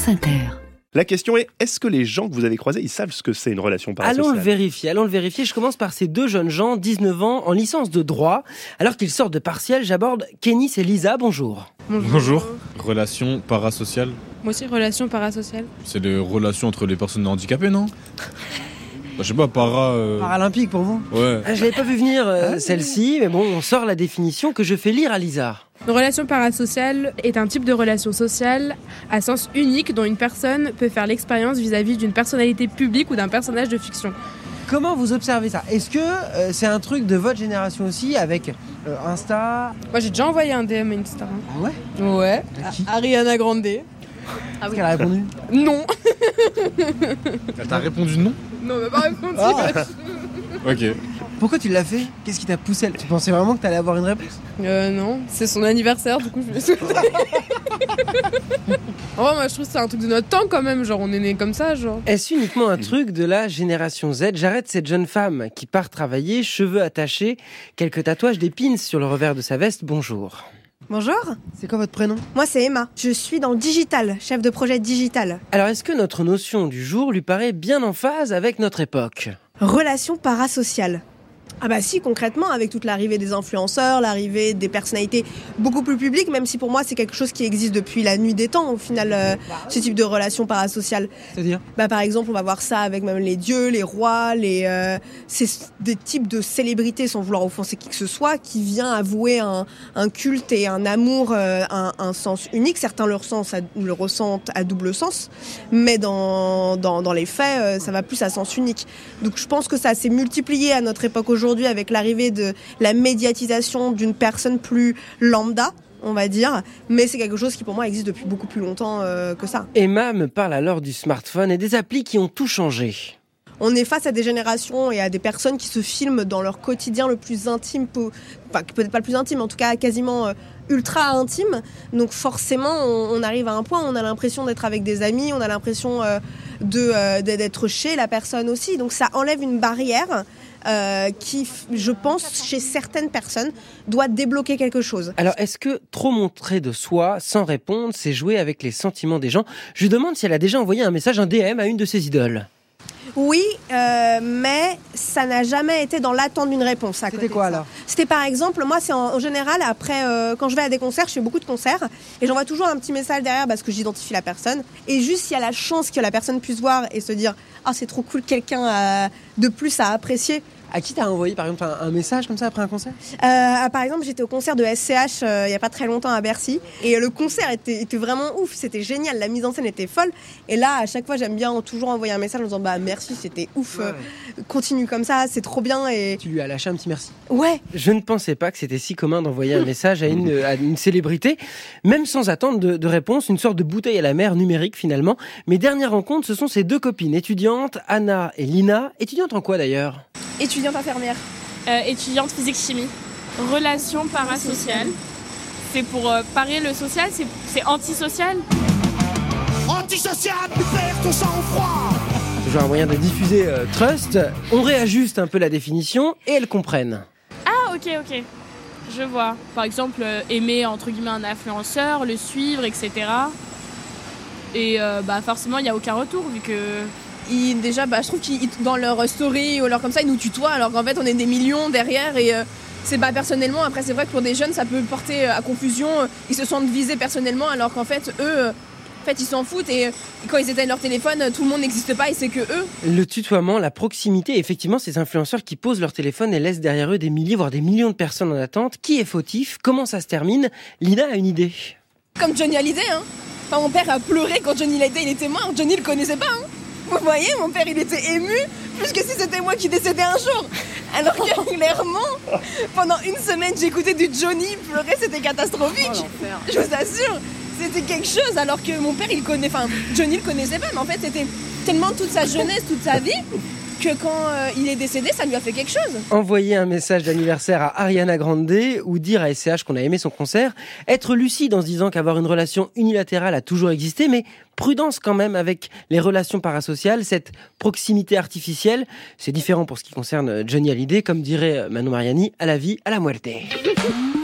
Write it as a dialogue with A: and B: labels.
A: France Inter.
B: La question est, est-ce que les gens que vous avez croisés, ils savent ce que c'est une relation parasociale ?
C: Allons le vérifier. Je commence par ces deux jeunes gens, 19 ans, en licence de droit. Alors qu'ils sortent de partiel, j'aborde Kénis et Lisa. Bonjour.
D: Bonjour. Relation parasociale.
E: Moi aussi, relation parasociale.
D: C'est les relations entre les personnes handicapées, non ? Je sais pas,
C: Paralympique pour vous ?
D: Ouais.
C: Je l'avais pas vu venir celle-ci, mais bon, on sort la définition que je fais lire à Lisa.
E: Une relation parasociale est un type de relation sociale à sens unique dont une personne peut faire l'expérience vis-à-vis d'une personnalité publique ou d'un personnage de fiction.
C: Comment vous observez ça ? Est-ce que c'est un truc de votre génération aussi, avec Insta ?
E: Moi, j'ai déjà envoyé un DM à une star.
C: Ah ouais ?
E: Ouais.
C: À qui ?
E: Ariana Grande.
C: Ah oui. Qu'elle a répondu ?
E: Non.
D: Elle t'a répondu non ?
E: Non, elle m'a pas répondu.
D: Ok.
C: Pourquoi tu l'as fait ? Qu'est-ce qui t'a poussé ? Tu pensais vraiment que t'allais avoir une réponse ?
E: Non, c'est son anniversaire, du coup, je me suis... Moi, je trouve que c'est un truc de notre temps, quand même. Genre, on est né comme ça, genre.
C: Est-ce uniquement un truc de la génération Z ? J'arrête cette jeune femme qui part travailler, cheveux attachés, quelques tatouages d'épines sur le revers de sa veste. Bonjour.
F: Bonjour,
C: C'est quoi votre prénom ?
F: moi c'est Emma. Je suis dans le digital, chef de projet digital.
C: Alors, est-ce que notre notion du jour lui paraît bien en phase avec notre époque ?
F: Relation parasociale. Ah bah si, concrètement, avec toute l'arrivée des influenceurs, l'arrivée des personnalités beaucoup plus publiques, même si pour moi c'est quelque chose qui existe depuis la nuit des temps, au final, ce type de relation parasociale.
C: C'est-à-dire ?
F: Bah par exemple, on va voir ça avec même les dieux, les rois, c'est des types de célébrités, sans vouloir offenser qui que ce soit, qui vient avouer un culte et un amour, un sens unique. Certains le ressentent à double sens, mais dans les faits, ça va plus à sens unique. Donc je pense que ça s'est multiplié à notre époque aujourd'hui avec l'arrivée de la médiatisation d'une personne plus lambda, on va dire, mais c'est quelque chose qui pour moi existe depuis beaucoup plus longtemps que ça.
C: Emma me parle alors du smartphone et des applis qui ont tout changé.
F: On est face à des générations et à des personnes qui se filment dans leur quotidien le plus intime, enfin peut-être pas le plus intime, en tout cas quasiment ultra intime. Donc forcément, on arrive à un point où on a l'impression d'être avec des amis, on a l'impression d'être chez la personne aussi. Donc ça enlève une barrière qui, je pense, chez certaines personnes, doit débloquer quelque chose.
C: Alors, est-ce que trop montrer de soi sans répondre, c'est jouer avec les sentiments des gens ? Je lui demande si elle a déjà envoyé un message, un DM à une de ses idoles.
F: Oui, mais ça n'a jamais été dans l'attente d'une réponse.
C: C'était quoi alors ?
F: C'était par exemple, moi c'est en général, après quand je vais à des concerts, je fais beaucoup de concerts, et j'envoie toujours un petit message derrière parce que j'identifie la personne, et juste s'il y a la chance que la personne puisse voir et se dire « Ah, c'est trop cool, quelqu'un de plus à apprécier »,
C: À qui t'as envoyé par exemple un message comme ça après un concert ?
F: par exemple, j'étais au concert de SCH il y a pas très longtemps à Bercy, et le concert était vraiment ouf, c'était génial, la mise en scène était folle, et là à chaque fois j'aime bien toujours envoyer un message en disant bah merci, c'était ouf, continue comme ça, c'est trop bien. Et
C: Tu lui as lâché un petit merci.
F: ouais.
C: Je ne pensais pas que c'était si commun d'envoyer un message à une célébrité, même sans attendre de réponse, une sorte de bouteille à la mer numérique finalement. Mes dernières rencontres, ce sont ces deux copines étudiantes, Anna et Lina. Étudiantes en quoi d'ailleurs ?
G: Étudiante infirmière.
E: Étudiante physique-chimie. Relation parasociale. C'est pour parer le social, c'est antisocial.
H: Antisocial, perds ton sang-froid.
C: Toujours un moyen de diffuser Trust. On réajuste un peu la définition et elles comprennent.
E: Ah, ok. Je vois. Par exemple, aimer entre guillemets un influenceur, le suivre, etc. Et forcément, il n'y a aucun retour vu que...
G: Déjà, je trouve qu'ils dans leur story ou leur comme ça, ils nous tutoient alors qu'en fait on est des millions derrière et c'est pas personnellement. Après, c'est vrai que pour des jeunes, ça peut porter à confusion. Ils se sentent visés personnellement alors qu'en fait, eux, ils s'en foutent et quand ils éteignent leur téléphone, tout le monde n'existe pas et c'est que eux.
C: Le tutoiement, la proximité, effectivement, ces influenceurs qui posent leur téléphone et laissent derrière eux des milliers, voire des millions de personnes en attente. Qui est fautif ? Comment ça se termine ? Lina a une idée.
G: Comme Johnny Hallyday, hein. Enfin, mon père a pleuré quand Johnny Hallyday il était mort. Johnny le connaissait pas, hein. Vous voyez, mon père, il était ému, plus que si c'était moi qui décédais un jour. Alors que, clairement, pendant une semaine, j'écoutais du Johnny pleurer, c'était catastrophique. Je vous assure, c'était quelque chose, alors que mon père, Johnny le connaissait pas, mais en fait, c'était tellement toute sa jeunesse, toute sa vie, que quand il est décédé, ça lui a fait quelque chose.
C: Envoyer un message d'anniversaire à Ariana Grande ou dire à SCH qu'on a aimé son concert, être lucide en se disant qu'avoir une relation unilatérale a toujours existé, mais prudence quand même avec les relations parasociales, cette proximité artificielle, c'est différent pour ce qui concerne Johnny Hallyday, comme dirait Manon Mariani, à la vie, à la muerte.